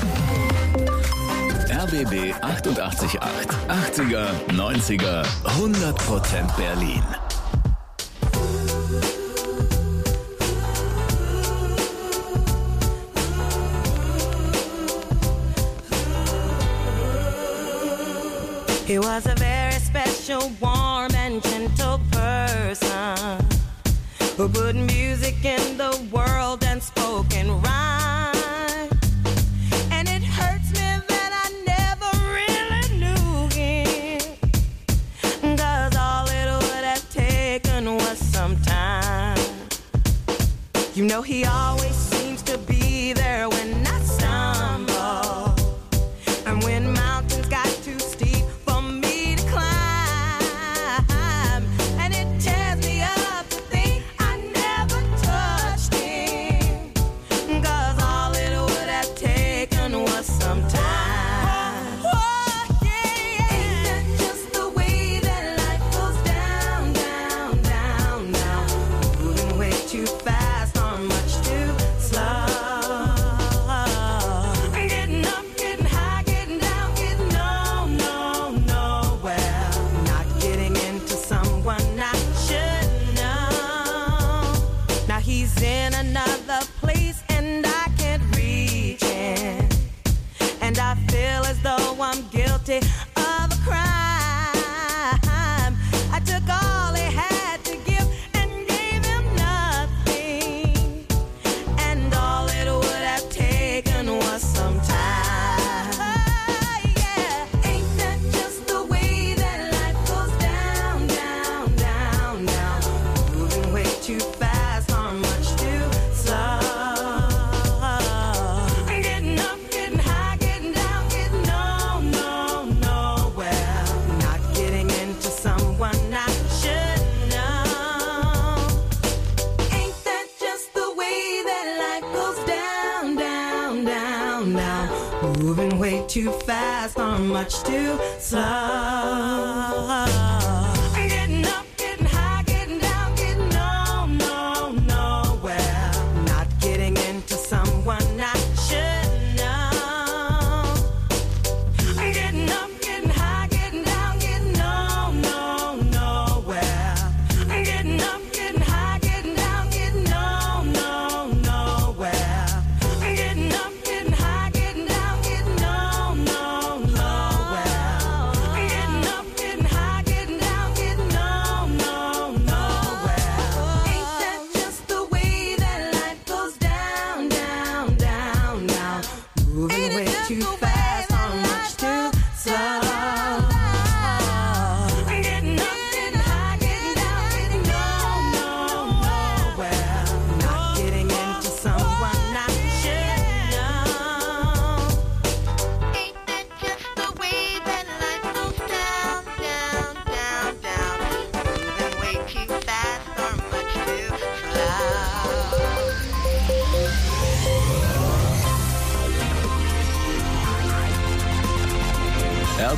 [SPEAKER 2] R B B achtundachtzig Komma acht. achtziger, neunziger, hundert Prozent Berlin.
[SPEAKER 20] He was a very special, warm and gentle person who put music in the world and spoke in rhyme. And it hurts me that I never really knew him, 'cause all it would have taken was some time. You know he always seems to be there when I stumble, and when mountains got too steep for me to climb. And it tears me up to think I never touched him, 'cause all it would have taken was some time. Oh, yeah. Ain't that just the way that life goes down, down, down, down? Moving way too fast or much too slow. Getting up, getting high, getting down, getting no, no, nowhere. Not getting into someone I should know. Now he's in another place and I can't reach him, and I feel as though I'm guilty of a crime. I took all he had to give and gave him nothing, and all it would have taken was some time. Oh, yeah. Ain't that just the way that life goes down, down, down, down? Moving way too fast or much too slow. Getting up, getting high, getting down, getting no, no, nowhere. Not getting into someone I should know. Ain't that just the way that life goes down, down, down, down? Moving way too fast or much too slow. Getting up, getting high, getting down, getting no, no, nowhere. Not getting into someone I should know. Getting up, getting high, getting down, getting no, no, nowhere. Getting up, getting high, getting down, getting no, no, nowhere. Getting up, getting high, getting down, getting no, no, nowhere. Getting up, getting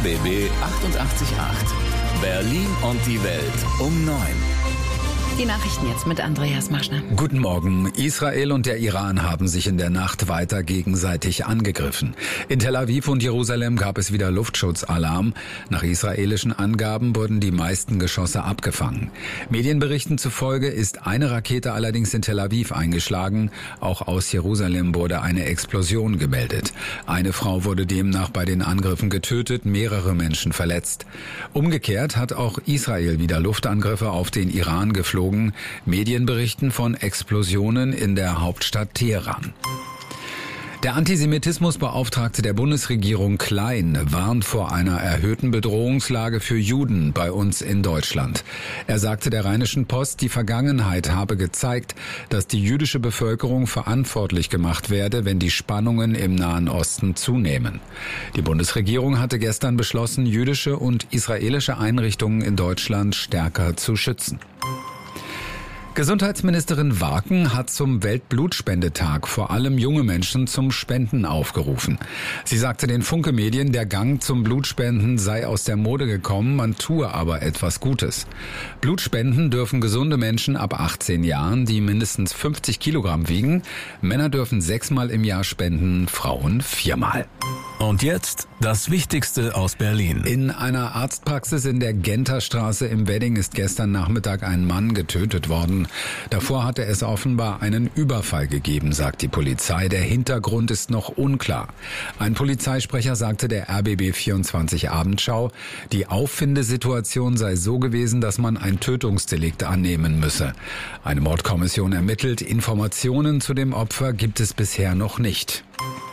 [SPEAKER 2] B B achtundachtzig Komma acht. Berlin und die Welt um neun.
[SPEAKER 3] Die Nachrichten jetzt mit Andreas Maschner.
[SPEAKER 4] Guten Morgen. Israel und der Iran haben sich in der Nacht weiter gegenseitig angegriffen. In Tel Aviv und Jerusalem gab es wieder Luftschutzalarm. Nach israelischen Angaben wurden die meisten Geschosse abgefangen. Medienberichten zufolge ist eine Rakete allerdings in Tel Aviv eingeschlagen. Auch aus Jerusalem wurde eine Explosion gemeldet. Eine Frau wurde demnach bei den Angriffen getötet, mehrere Menschen verletzt. Umgekehrt hat auch Israel wieder Luftangriffe auf den Iran geflogen. Medien berichten von Explosionen in der Hauptstadt Teheran. Der Antisemitismusbeauftragte der Bundesregierung Klein warnt vor einer erhöhten Bedrohungslage für Juden bei uns in Deutschland. Er sagte der Rheinischen Post, die Vergangenheit habe gezeigt, dass die jüdische Bevölkerung verantwortlich gemacht werde, wenn die Spannungen im Nahen Osten zunehmen. Die Bundesregierung hatte gestern beschlossen, jüdische und israelische Einrichtungen in Deutschland stärker zu schützen. Gesundheitsministerin Waken hat zum Weltblutspendetag vor allem junge Menschen zum Spenden aufgerufen. Sie sagte den Funke-Medien, der Gang zum Blutspenden sei aus der Mode gekommen, man tue aber etwas Gutes. Blutspenden dürfen gesunde Menschen ab achtzehn Jahren, die mindestens fünfzig Kilogramm wiegen. Männer dürfen sechsmal im Jahr spenden, Frauen viermal.
[SPEAKER 2] Und jetzt das Wichtigste aus Berlin.
[SPEAKER 4] In einer Arztpraxis in der Genterstraße im Wedding ist gestern Nachmittag ein Mann getötet worden. Davor hatte es offenbar einen Überfall gegeben, sagt die Polizei. Der Hintergrund ist noch unklar. Ein Polizeisprecher sagte der R B B vierundzwanzig Abendschau, die Auffindesituation sei so gewesen, dass man ein Tötungsdelikt annehmen müsse. Eine Mordkommission ermittelt. Informationen zu dem Opfer gibt es bisher noch nicht.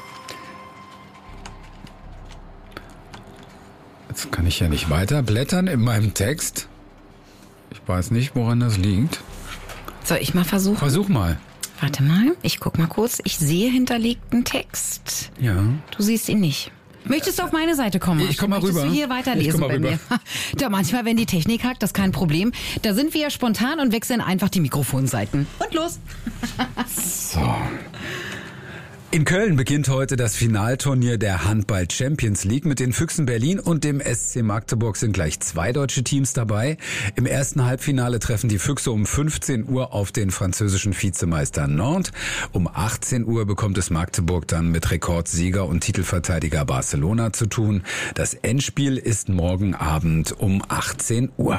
[SPEAKER 4] Jetzt kann ich ja nicht weiter blättern in meinem Text. Ich weiß nicht, woran das liegt.
[SPEAKER 3] Soll ich mal versuchen?
[SPEAKER 4] Versuch mal.
[SPEAKER 3] Warte mal, ich guck mal kurz. Ich sehe hinterlegten Text.
[SPEAKER 4] Ja.
[SPEAKER 3] Du siehst ihn nicht. Möchtest du auf meine Seite kommen?
[SPEAKER 4] Ich komm mal
[SPEAKER 3] Möchtest
[SPEAKER 4] rüber.
[SPEAKER 3] du hier weiterlesen
[SPEAKER 4] Ich komm mal
[SPEAKER 3] bei
[SPEAKER 4] rüber.
[SPEAKER 3] mir? Da manchmal, wenn die Technik hackt, das ist kein Problem. Da sind wir ja spontan und wechseln einfach die Mikrofonseiten. Und los.
[SPEAKER 4] So. In Köln beginnt heute das Finalturnier der Handball Champions League. Mit den Füchsen Berlin und dem S C Magdeburg sind gleich zwei deutsche Teams dabei. Im ersten Halbfinale treffen die Füchse um fünfzehn Uhr auf den französischen Vizemeister Nantes. Um achtzehn Uhr bekommt es Magdeburg dann mit Rekordsieger und Titelverteidiger Barcelona zu tun. Das Endspiel ist morgen Abend um achtzehn Uhr.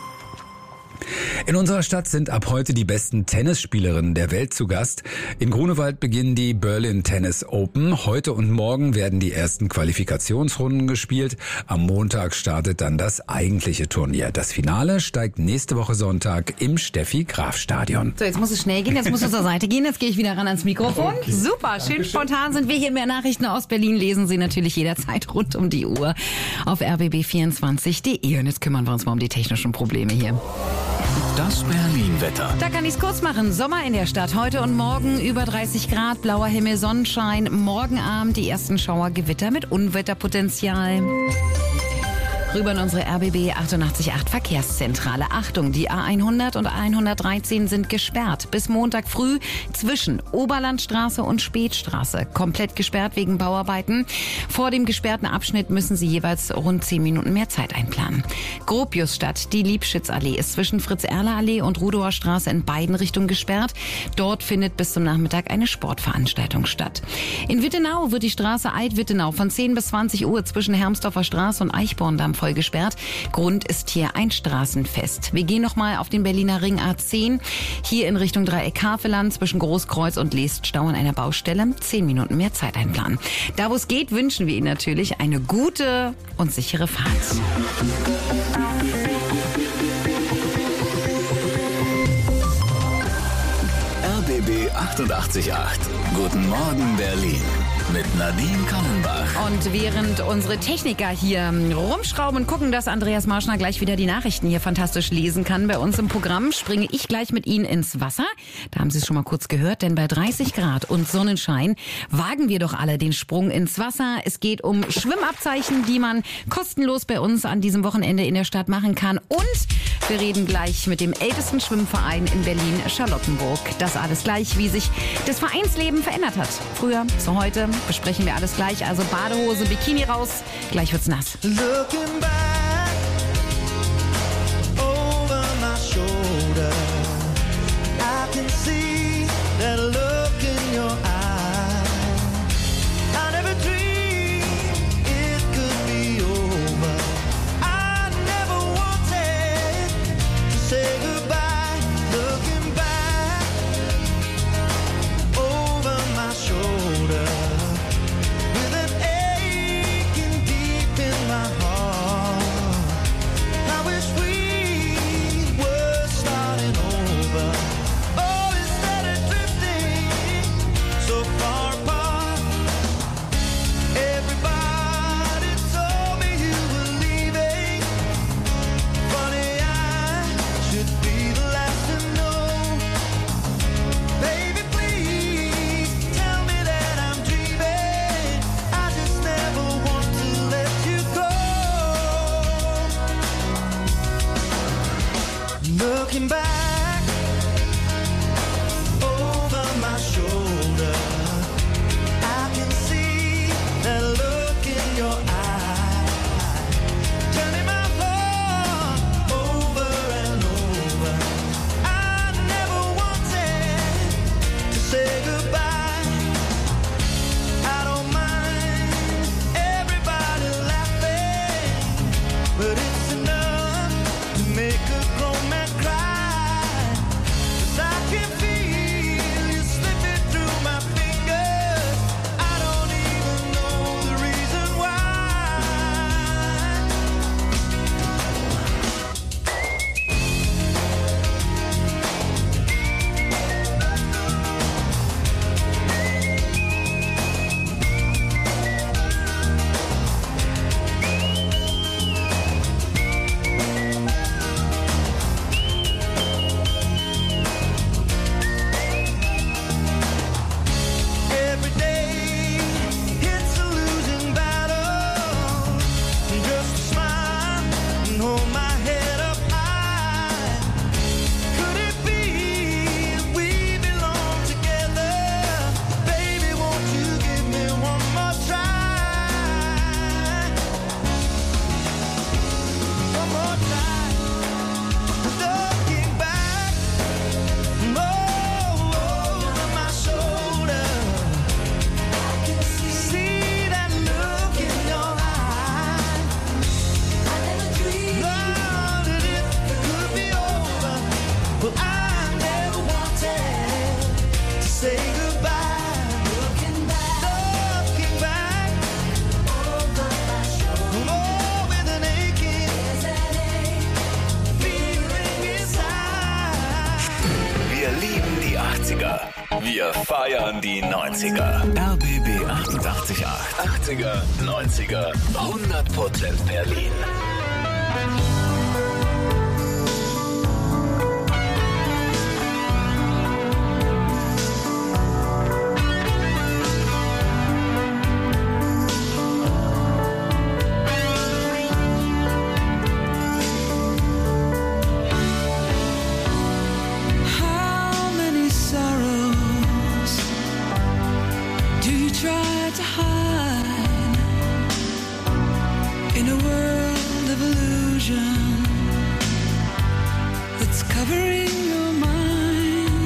[SPEAKER 4] In unserer Stadt sind ab heute die besten Tennisspielerinnen der Welt zu Gast. In Grunewald beginnen die Berlin Tennis Open. Heute und morgen werden die ersten Qualifikationsrunden gespielt. Am Montag startet dann das eigentliche Turnier. Das Finale steigt nächste Woche Sonntag im Steffi-Graf-Stadion.
[SPEAKER 3] So, jetzt muss es schnell gehen, jetzt muss es zur Seite gehen, jetzt gehe ich wieder ran ans Mikrofon. Okay. Super, schön spontan sind wir hier. Mehr Nachrichten aus Berlin lesen Sie natürlich jederzeit rund um die Uhr auf r b b vierundzwanzig punkt d e. Und jetzt kümmern wir uns mal um die technischen Probleme hier.
[SPEAKER 2] Das Berlin-Wetter.
[SPEAKER 3] Da kann ich es kurz machen. Sommer in der Stadt. Heute und morgen über dreißig Grad, blauer Himmel, Sonnenschein. Morgen Abend die ersten Schauergewitter mit Unwetterpotenzial. Rüber in unsere R B B achtundachtzig Komma acht Verkehrszentrale. Achtung, die A hundert und A hundertdreizehn sind gesperrt. Bis Montag früh zwischen Oberlandstraße und Spätstraße. Komplett gesperrt wegen Bauarbeiten. Vor dem gesperrten Abschnitt müssen Sie jeweils rund zehn Minuten mehr Zeit einplanen. Gropiusstadt, die Liebschitzallee ist zwischen Fritz-Erler-Allee und Rudower Straße in beiden Richtungen gesperrt. Dort findet bis zum Nachmittag eine Sportveranstaltung statt. In Wittenau wird die Straße Alt-Wittenau von zehn bis zwanzig Uhr zwischen Hermsdorfer Straße und Eichborndamm voll gesperrt. Grund ist hier ein Straßenfest. Wir gehen nochmal auf den Berliner Ring A zehn. Hier in Richtung Dreieck Haveland zwischen Großkreuz und Leeststau an einer Baustelle. Zehn Minuten mehr Zeit einplanen. Da wo es geht, wünschen wir Ihnen natürlich eine gute und sichere Fahrt.
[SPEAKER 2] R B B achtundachtzig Komma acht. Guten Morgen Berlin. Mit Nadine Kannenbach.
[SPEAKER 3] Und während unsere Techniker hier rumschrauben und gucken, dass Andreas Marschner gleich wieder die Nachrichten hier fantastisch lesen kann bei uns im Programm, springe ich gleich mit Ihnen ins Wasser. Da haben Sie es schon mal kurz gehört, denn bei dreißig Grad und Sonnenschein wagen wir doch alle den Sprung ins Wasser. Es geht um Schwimmabzeichen, die man kostenlos bei uns an diesem Wochenende in der Stadt machen kann. Und Wir reden gleich mit dem ältesten Schwimmverein in Berlin-Charlottenburg. Das alles gleich, wie sich das Vereinsleben verändert hat. Früher zu heute besprechen wir alles gleich. Also Badehose, Bikini raus. Gleich wird's nass.
[SPEAKER 7] Looking back over my shoulder, I can see that look in your eye. I never dreamed it could be over. I never wanted to say goodbye. Looking back over my shoulder, with an aching deep in my heart. I wish we were starting over. Oh, instead of drifting so far apart. Everybody told me you were leaving. Funny, I should be the last to know. Baby, please tell me that I'm dreaming. I just never want to let you go. Looking back over my shoulder, I can see that look in your eye, turning my heart over and over. I never wanted to say goodbye. I don't mind everybody laughing, but it's enough to make a grown man cry. 'Cause I can feel you slipping through my fingers. I don't even know the reason why. Every day it's a losing battle. Just to smile and hold my head up high. Could it be we belong together? Baby, won't you give me one more try? One more try. Looking back over my shoulder, see that look in your eye. I never dreamed that it could be over. Well, I never wanted to say goodbye. Looking back, looking back over my shoulder, oh, with an aching feeling inside.
[SPEAKER 2] Wir lieben die achtziger. Wir feiern die neunziger. R B B achtundachtzig Komma acht. achtziger, neunziger, hundert Prozent Berlin.
[SPEAKER 1] How many sorrows do you try to hide in a world of illusion that's covering